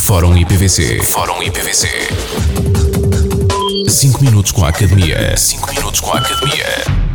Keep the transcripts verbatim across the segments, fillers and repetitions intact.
Fórum I P V C. Fórum I P V C. cinco minutos com a Academia. cinco minutos com a Academia.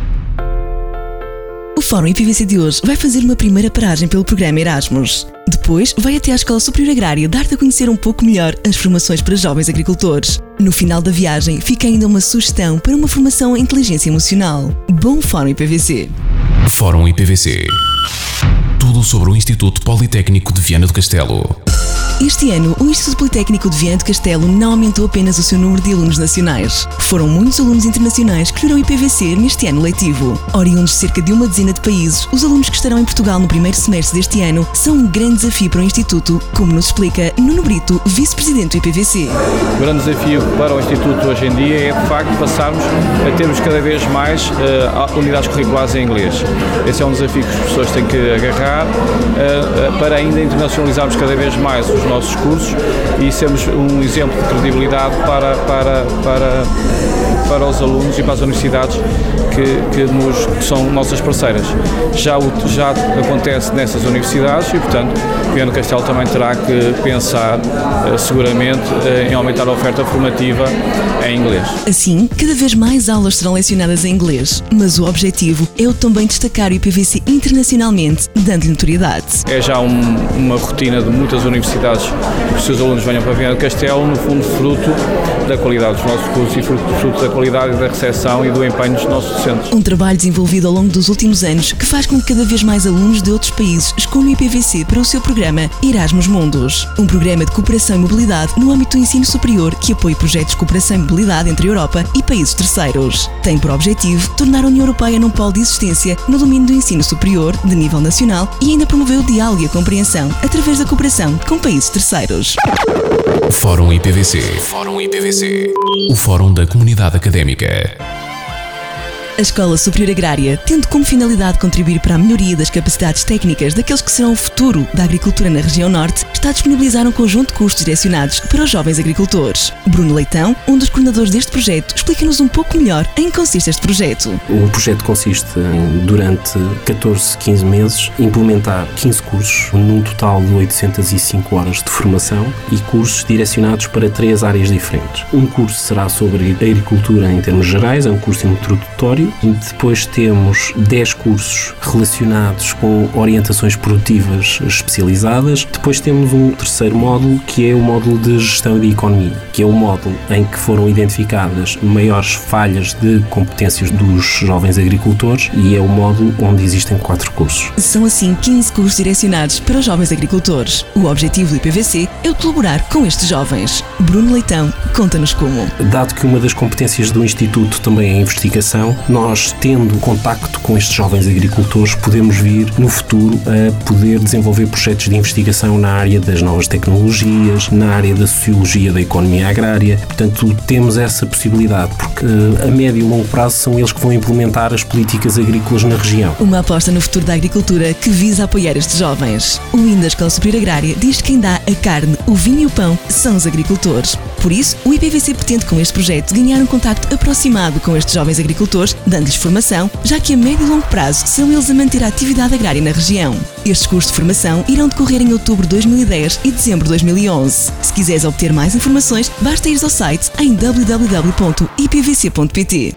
O Fórum I P V C de hoje vai fazer uma primeira paragem pelo programa Erasmus. Depois, vai até à Escola Superior Agrária dar-te a conhecer um pouco melhor as formações para jovens agricultores. No final da viagem, fica ainda uma sugestão para uma formação em inteligência emocional. Bom Fórum I P V C. Fórum I P V C. Tudo sobre o Instituto Politécnico de Viana do Castelo. Este ano, o Instituto Politécnico de Viana do Castelo não aumentou apenas o seu número de alunos nacionais. Foram muitos alunos internacionais que escolheram o I P V C neste ano letivo. Oriundos de cerca de uma dezena de países, os alunos que estarão em Portugal no primeiro semestre deste ano são um grande desafio para o Instituto, como nos explica Nuno Brito, vice-presidente do I P V C. O grande desafio para o Instituto hoje em dia é, de facto, passarmos a termos cada vez mais uh, unidades curriculares em inglês. Esse é um desafio que as pessoas têm que agarrar uh, uh, para ainda internacionalizarmos cada vez mais os nossos cursos e sermos um exemplo de credibilidade para, para, para, para os alunos e para as universidades que, que, nos, que são nossas parceiras. Já, já acontece nessas universidades e, portanto, Viana do Castelo também terá que pensar uh, seguramente uh, em aumentar a oferta formativa em inglês. Assim, cada vez mais aulas serão lecionadas em inglês, mas o objetivo é o também destacar o I P V C internacionalmente, dando-lhe notoriedade. É já um, uma rotina de muitas universidades que os seus alunos venham para Viana do Castelo, no fundo fruto da qualidade dos nossos cursos e fruto, fruto da qualidade da recepção e do empenho dos nossos docentes. Um trabalho desenvolvido ao longo dos últimos anos que faz com que cada vez mais alunos de outros países escolham o I P V C para o seu programa Erasmus Mundus, um programa de cooperação e mobilidade no âmbito do ensino superior que apoia projetos de cooperação e mobilidade entre a Europa e países terceiros. Tem por objetivo tornar a União Europeia num polo de existência no domínio do ensino superior, de nível nacional, e ainda promover o diálogo e a compreensão através da cooperação com países terceiros. Fórum I P V C. Fórum I P V C. O Fórum da Comunidade Académica. A Escola Superior Agrária, tendo como finalidade contribuir para a melhoria das capacidades técnicas daqueles que serão o futuro da agricultura na região norte, está a disponibilizar um conjunto de cursos direcionados para os jovens agricultores. Bruno Leitão, um dos coordenadores deste projeto, explica-nos um pouco melhor em que consiste este projeto. O projeto consiste em, durante catorze, quinze meses, implementar quinze cursos, num total de oitocentas e cinco horas de formação e cursos direcionados para três áreas diferentes. Um curso será sobre agricultura em termos gerais, é um curso introdutório. Depois temos dez cursos relacionados com orientações produtivas especializadas. Depois temos um terceiro módulo, que é o módulo de gestão de economia, que é o módulo em que foram identificadas maiores falhas de competências dos jovens agricultores e é o módulo onde existem quatro cursos. São assim quinze cursos direcionados para os jovens agricultores. O objetivo do I P V C é o de colaborar com estes jovens. Bruno Leitão, conta-nos como. Dado que uma das competências do Instituto também é a investigação, nós, tendo contacto com estes jovens agricultores, podemos vir no futuro a poder desenvolver projetos de investigação na área das novas tecnologias, na área da sociologia da economia agrária. Portanto, temos essa possibilidade, porque a médio e longo prazo são eles que vão implementar as políticas agrícolas na região. Uma aposta no futuro da agricultura que visa apoiar estes jovens. O hino da Escola Superior Agrária diz que quem dá a carne, o vinho e o pão são os agricultores. Por isso, o I P V C pretende com este projeto ganhar um contacto aproximado com estes jovens agricultores, dando-lhes formação, já que a médio e longo prazo são eles a manter a atividade agrária na região. Estes cursos de formação irão decorrer em outubro de dois mil e dez e dezembro de dois mil e onze. Se quiseres obter mais informações, basta ir ao site em w w w ponto i p v c ponto p t.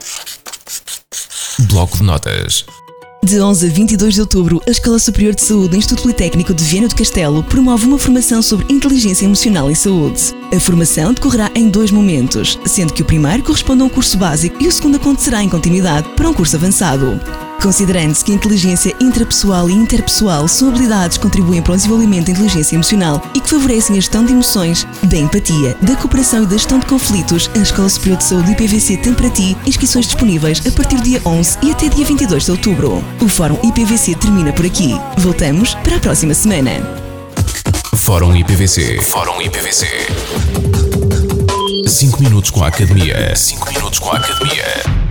Bloco de notas. De onze a vinte e dois de outubro, a Escola Superior de Saúde do Instituto Politécnico de Viana do Castelo promove uma formação sobre inteligência emocional em saúde. A formação decorrerá em dois momentos, sendo que o primeiro corresponde a um curso básico e o segundo acontecerá em continuidade para um curso avançado. Considerando-se que a inteligência intrapessoal e interpessoal são habilidades que contribuem para o desenvolvimento da inteligência emocional e que favorecem a gestão de emoções, da empatia, da cooperação e da gestão de conflitos, a Escola Superior de Saúde do I P V C tem para ti inscrições disponíveis a partir do dia onze e até dia vinte e dois de outubro. O Fórum I P V C termina por aqui. Voltamos para a próxima semana. Fórum I P V C. Fórum I P V C. cinco minutos com a Academia. cinco minutos com a Academia.